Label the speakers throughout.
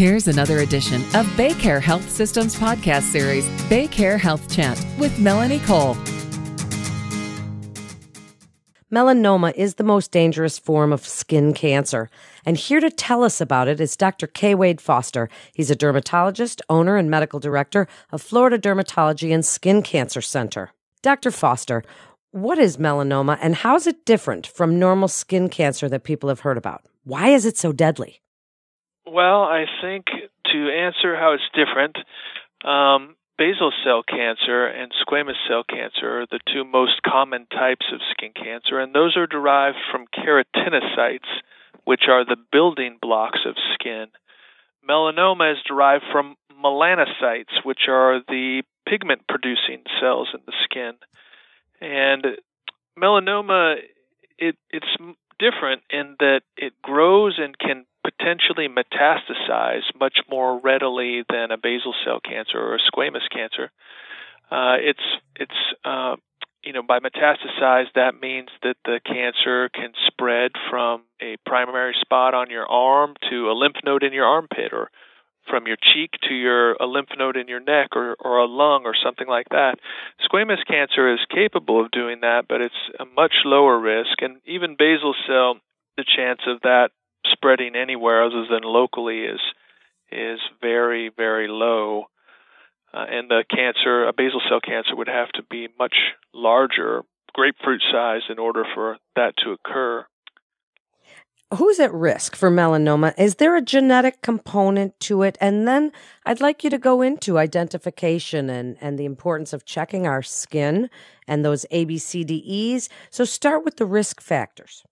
Speaker 1: Here's another edition of BayCare Health Systems podcast series, BayCare Health Chat with Melanie Cole.
Speaker 2: Melanoma is the most dangerous form of skin cancer. And here to tell us about it is Dr. K. Wade Foster. He's a dermatologist, owner, and medical director of Florida Dermatology and Skin Cancer Center. Dr. Foster, what is melanoma and how is it different from normal skin cancer that people have heard about? Why is it so deadly?
Speaker 3: Well, I think to answer how it's different, basal cell cancer and squamous cell cancer are the two most common types of skin cancer, and those are derived from keratinocytes, which are the building blocks of skin. Melanoma is derived from melanocytes, which are the pigment-producing cells in the skin. And melanoma, it's different in that it grows and can potentially metastasize much more readily than a basal cell cancer or a squamous cancer. By metastasize, that means that the cancer can spread from a primary spot on your arm to a lymph node in your armpit, or from your cheek to a lymph node in your neck, or a lung, or something like that. Squamous cancer is capable of doing that, but it's a much lower risk, and even basal cell, the chance of that spreading anywhere other than locally is very, very low. And the cancer, a basal cell cancer, would have to be much larger, grapefruit size, in order for that to occur.
Speaker 2: Who's at risk for melanoma? Is there a genetic component to it? And then I'd like you to go into identification and the importance of checking our skin and those ABCDEs. So start with the risk factors.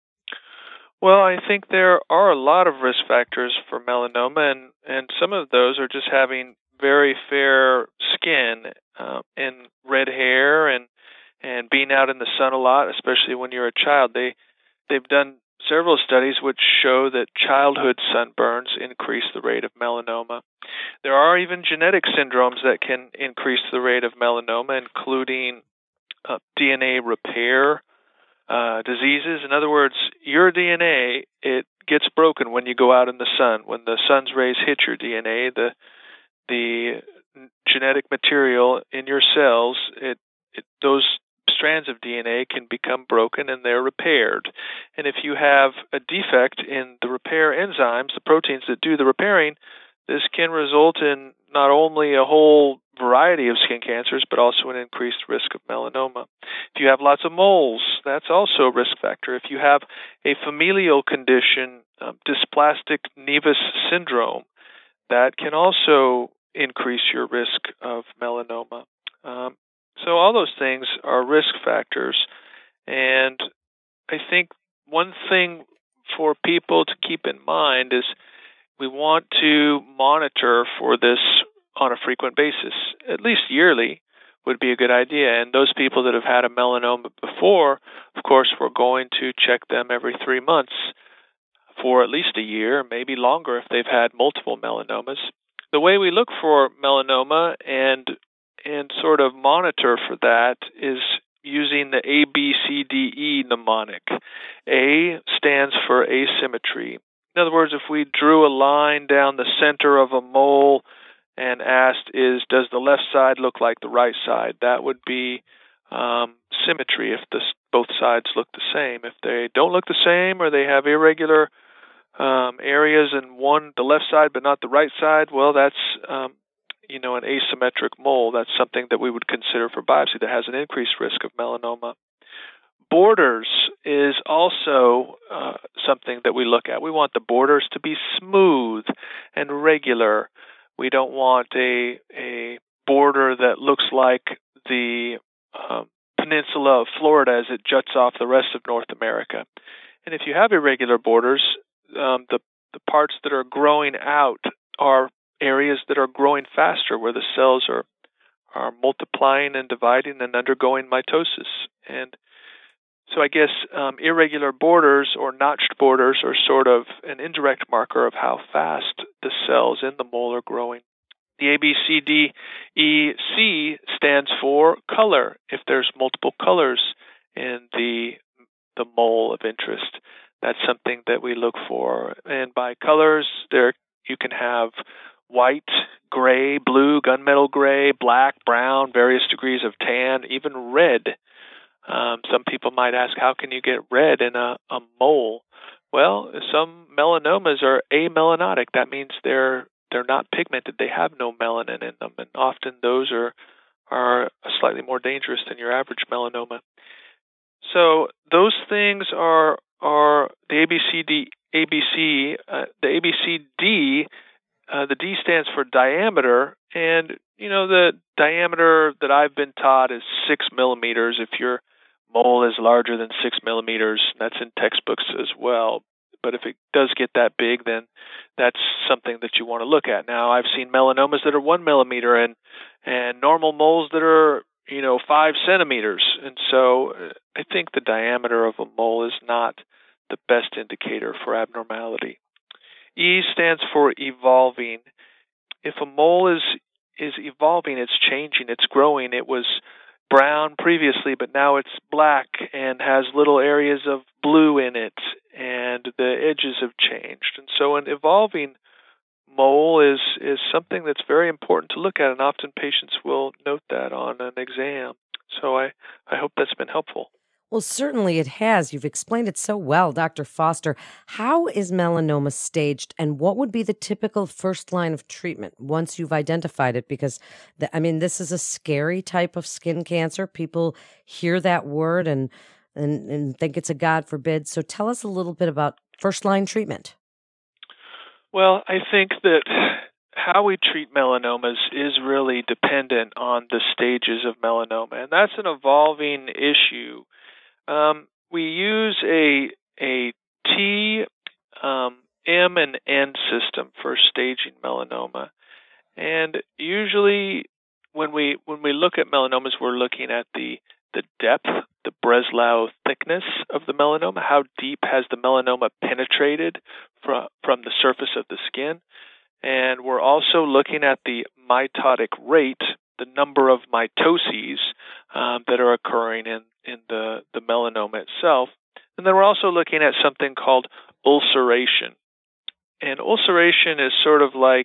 Speaker 3: Well, I think there are a lot of risk factors for melanoma, and some of those are just having very fair skin and red hair and being out in the sun a lot, especially when you're a child. They've done several studies which show that childhood sunburns increase the rate of melanoma. There are even genetic syndromes that can increase the rate of melanoma, including DNA repair diseases. In other words, your DNA, it gets broken when you go out in the sun. When the sun's rays hit your DNA, the genetic material in your cells, those strands of DNA can become broken and they're repaired. And if you have a defect in the repair enzymes, the proteins that do the repairing, this can result in not only a whole variety of skin cancers, but also an increased risk of melanoma. If you have lots of moles, that's also a risk factor. If you have a familial condition, dysplastic nevus syndrome, that can also increase your risk of melanoma. So all those things are risk factors. And I think one thing for people to keep in mind is we want to monitor for this on a frequent basis. At least yearly would be a good idea. And those people that have had a melanoma before, of course, we're going to check them every 3 months for at least a year, maybe longer if they've had multiple melanomas. The way we look for melanoma and sort of monitor for that is using the ABCDE mnemonic. A stands for asymmetry. In other words, if we drew a line down the center of a mole and asked, does the left side look like the right side? That would be symmetry if both sides look the same. If they don't look the same, or they have irregular areas in the left side but not the right side, well, that's an asymmetric mole. That's something that we would consider for biopsy that has an increased risk of melanoma. Borders is also something that we look at. We want the borders to be smooth and regular. We don't want a border that looks like the peninsula of Florida as it juts off the rest of North America. And if you have irregular borders, the parts that are growing out are areas that are growing faster, where the cells are multiplying and dividing and undergoing mitosis. And so I guess irregular borders or notched borders are sort of an indirect marker of how fast the cells in the mole are growing. The ABCDEC stands for color. If there's multiple colors in the mole of interest, that's something that we look for. And by colors, there You can have white, gray, blue, gunmetal gray, black, brown, various degrees of tan, even red. Some people might ask, how can you get red in a mole? Well, some melanomas are amelanotic. That means they're not pigmented. They have no melanin in them, and often those are slightly more dangerous than your average melanoma. So those things are the ABCD. The ABCD. The D stands for diameter, and the diameter that I've been taught is 6 millimeters. If your mole is larger than 6 millimeters, that's in textbooks as well. But if it does get that big, then that's something that you want to look at. Now, I've seen melanomas that are 1 millimeter and normal moles that are 5 centimeters. And so I think the diameter of a mole is not the best indicator for abnormality. E stands for evolving. If a mole is evolving, it's changing, it's growing. It was brown previously, but now it's black and has little areas of blue in it, and the edges have changed. And so an evolving mole is something that's very important to look at, and often patients will note that on an exam. So I hope that's been helpful.
Speaker 2: Well, certainly it has. You've explained it so well, Dr. Foster. How is melanoma staged, and what would be the typical first line of treatment once you've identified it? Because, this is a scary type of skin cancer. People hear that word and think it's a God forbid. So tell us a little bit about first line treatment.
Speaker 3: Well, I think that how we treat melanomas is really dependent on the stages of melanoma, and that's an evolving issue. We use a T, M, and N system for staging melanoma, and usually when we look at melanomas, we're looking at the depth, the Breslau thickness of the melanoma. How deep has the melanoma penetrated from the surface of the skin? And we're also looking at the mitotic rate, the number of mitoses that are occurring in the melanoma itself. And then we're also looking at something called ulceration. And ulceration is sort of like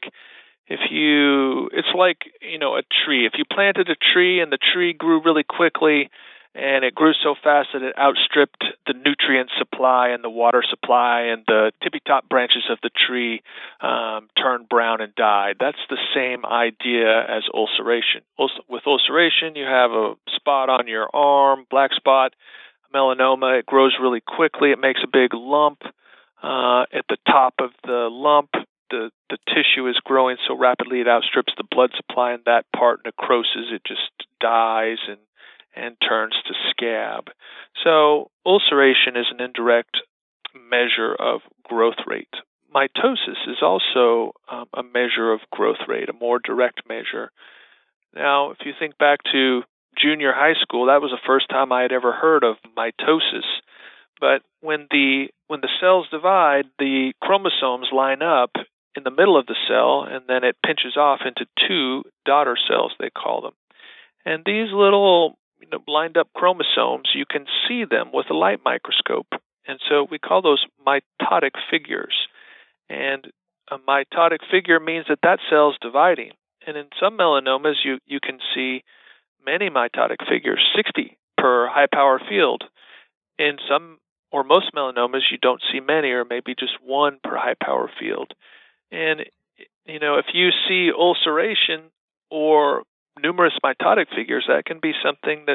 Speaker 3: it's like a tree. If you planted a tree and the tree grew really quickly, and it grew so fast that it outstripped the nutrient supply and the water supply, and the tippy-top branches of the tree turned brown and died. That's the same idea as ulceration. With ulceration, you have a spot on your arm, black spot, melanoma. It grows really quickly. It makes a big lump. At the top of the lump, the tissue is growing so rapidly it outstrips the blood supply, and that part necroses. It just dies and turns to scab. So ulceration is an indirect measure of growth rate. Mitosis is also a measure of growth rate, a more direct measure. Now, if you think back to junior high school, that was the first time I had ever heard of mitosis. But when the cells divide, the chromosomes line up in the middle of the cell, and then it pinches off into two daughter cells, they call them. And these little lined up chromosomes, you can see them with a light microscope. And so we call those mitotic figures. And a mitotic figure means that cell's dividing. And in some melanomas, you can see many mitotic figures, 60 per high power field. In some or most melanomas, you don't see many, or maybe just one per high power field. And, if you see ulceration or numerous mitotic figures, that can be something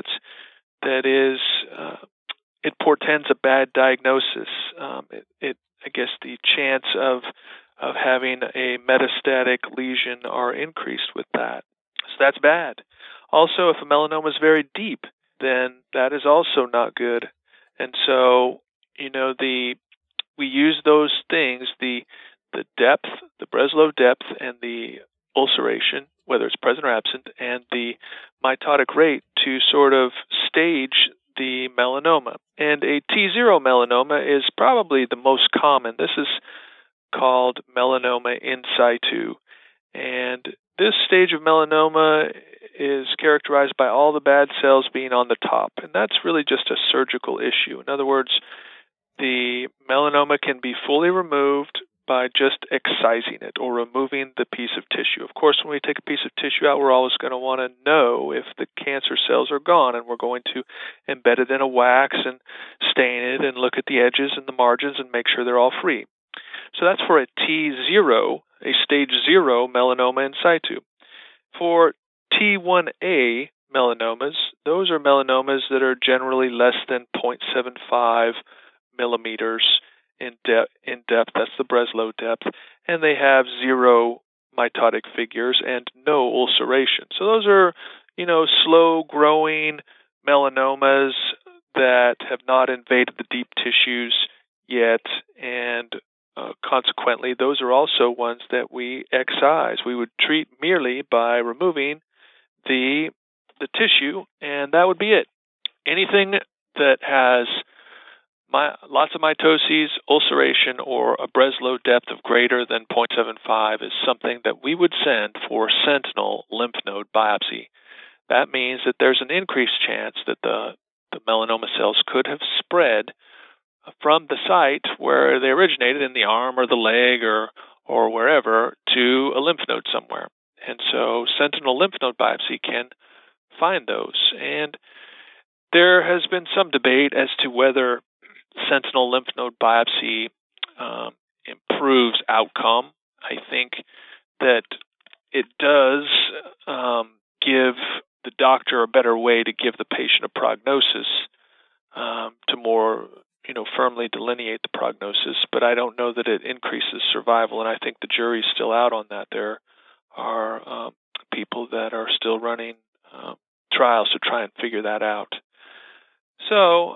Speaker 3: it portends a bad diagnosis. I guess the chance of having a metastatic lesion are increased with that. So that's bad. Also, if a melanoma is very deep, then that is also not good. And so, we use those things, the depth, the Breslau depth, and the ulceration, whether it's present or absent, and the mitotic rate to sort of stage the melanoma. And a T0 melanoma is probably the most common. This is called melanoma in situ. And this stage of melanoma is characterized by all the bad cells being on the top. And that's really just a surgical issue. In other words, the melanoma can be fully removed by just excising it or removing the piece of tissue. Of course, when we take a piece of tissue out, we're always going to want to know if the cancer cells are gone, and we're going to embed it in a wax and stain it and look at the edges and the margins and make sure they're all free. So that's for a T0, a stage 0 melanoma in situ. For T1A melanomas, those are melanomas that are generally less than 0.75 millimeters in depth. That's the Breslow depth. And they have 0 mitotic figures and no ulceration. So those are, slow-growing melanomas that have not invaded the deep tissues yet, and consequently, those are also ones that we excise. We would treat merely by removing the tissue, and that would be it. Anything that has lots of mitoses, ulceration, or a Breslow depth of greater than 0.75 is something that we would send for sentinel lymph node biopsy. That means that there's an increased chance that the melanoma cells could have spread from the site where they originated in the arm or the leg or wherever to a lymph node somewhere. And so sentinel lymph node biopsy can find those. And there has been some debate as to whether sentinel lymph node biopsy improves outcome. I think that it does give the doctor a better way to give the patient a prognosis, to more firmly delineate the prognosis, but I don't know that it increases survival, and I think the jury's still out on that. There are people that are still running trials to try and figure that out. So,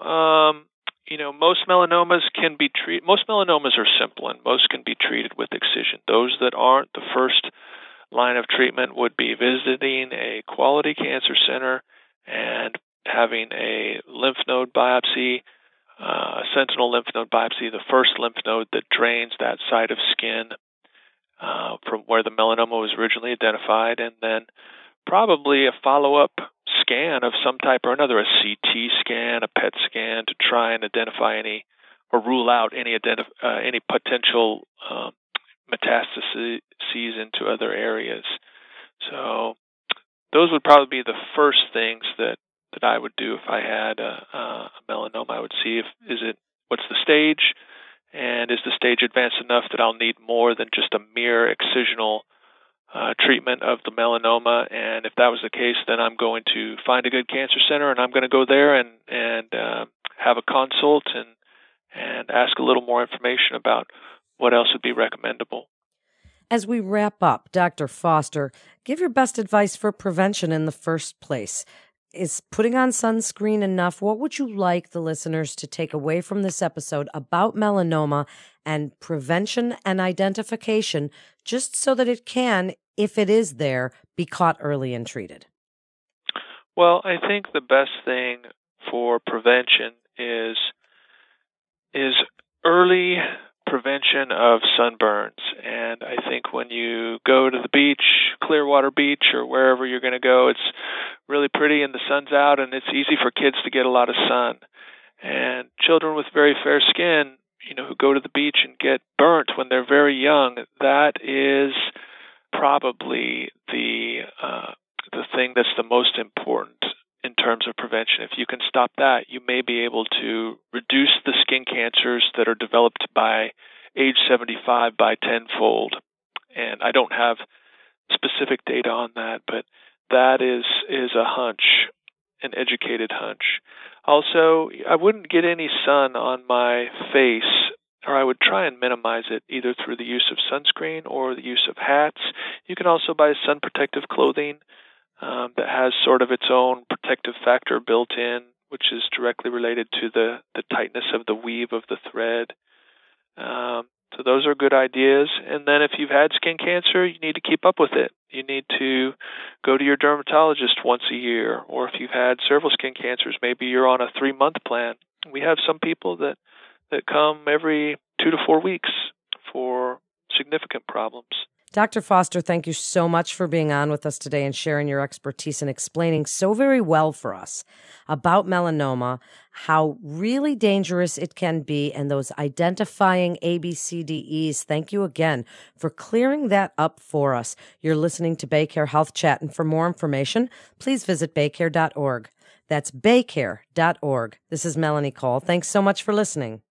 Speaker 3: most melanomas can be treated. Most melanomas are simple, and most can be treated with excision. Those that aren't, the first line of treatment would be visiting a quality cancer center and having a lymph node biopsy, a sentinel lymph node biopsy, the first lymph node that drains that site of skin from where the melanoma was originally identified, and then probably a follow-up scan of some type or another, a CT scan, a PET scan, to try and identify any or rule out any potential metastases into other areas. So those would probably be the first things that I would do if I had a melanoma. I would see what's the stage, and is the stage advanced enough that I'll need more than just a mere excisional treatment of the melanoma. And if that was the case, then I'm going to find a good cancer center, and I'm going to go there and have a consult and ask a little more information about what else would be recommendable.
Speaker 2: As we wrap up, Dr. Foster, give your best advice for prevention in the first place. Is putting on sunscreen enough? What would you like the listeners to take away from this episode about melanoma and prevention and identification, just so that it can, if it is there, be caught early and treated?
Speaker 3: Well, I think the best thing for prevention is early prevention of sunburns. And I think when you go to the beach, Clearwater Beach, or wherever you're going to go, it's really pretty and the sun's out, and it's easy for kids to get a lot of sun. And children with very fair skin, who go to the beach and get burnt when they're very young, that is probably the thing that's the most important in terms of prevention. If you can stop that, you may be able to reduce the skin cancers that are developed by age 75 by tenfold. And I don't have specific data on that, but that is a hunch, an educated hunch. Also, I wouldn't get any sun on my face, or I would try and minimize it either through the use of sunscreen or the use of hats. You can also buy sun protective clothing that has sort of its own protective factor built in, which is directly related to the tightness of the weave of the thread. So those are good ideas. And then if you've had skin cancer, you need to keep up with it. You need to go to your dermatologist once a year. Or if you've had several skin cancers, maybe you're on a 3-month plan. We have some people that come every 2 to 4 weeks for significant problems.
Speaker 2: Dr. Foster, thank you so much for being on with us today and sharing your expertise and explaining so very well for us about melanoma, how really dangerous it can be, and those identifying ABCDEs. Thank you again for clearing that up for us. You're listening to BayCare Health Chat, and for more information, please visit baycare.org. That's baycare.org. This is Melanie Cole. Thanks so much for listening.